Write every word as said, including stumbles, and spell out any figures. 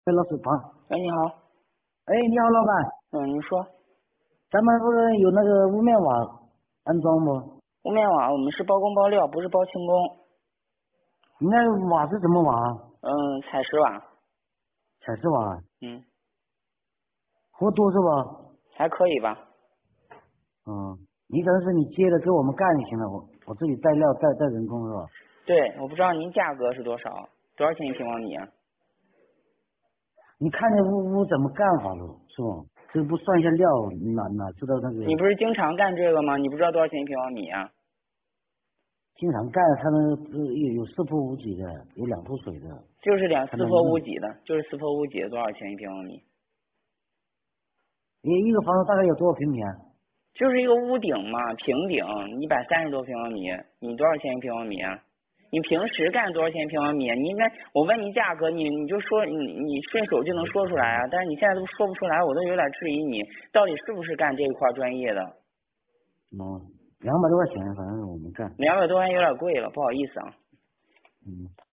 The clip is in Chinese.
哎，老师旁， 喂，你好。 哎，你好，老板， 嗯，你说。 咱们不是有那个屋面瓦安装不？ 屋面瓦我们是包工包料，不是包轻工。 你那瓦是什么瓦？ 嗯，采石瓦。 彩石瓦， 嗯， 活多是吧？ 还可以吧。 嗯，你等是你接着给我们干就行了，我我自己带料带带人工是吧？ 对，我不知道您价格是多少，多少钱一平方米啊？ 你看这屋屋怎么干法了是吧？这不算一下料，哪哪知道那个你不是经常干这个吗？你不知道多少钱一平方米啊？ 经常干，他那个呃有有四铺五几的，有两铺水的， 就是两四坡屋他能弄。 几的，就是四坡屋几的，多少钱一平方米？ 一一个房子大概有多少平米啊？ 就是一个屋顶嘛，平顶，一百三十多平方米，你多少钱一平方米啊？你平时干多少钱一平方米？你应该我问你价格，你你就说你你顺手就能说出来啊，但是你现在都说不出来，我都有点质疑你到底是不是干这一块专业的。 嗯，两百多块钱，反正我们干。 两百多还有点贵了，不好意思啊。 嗯。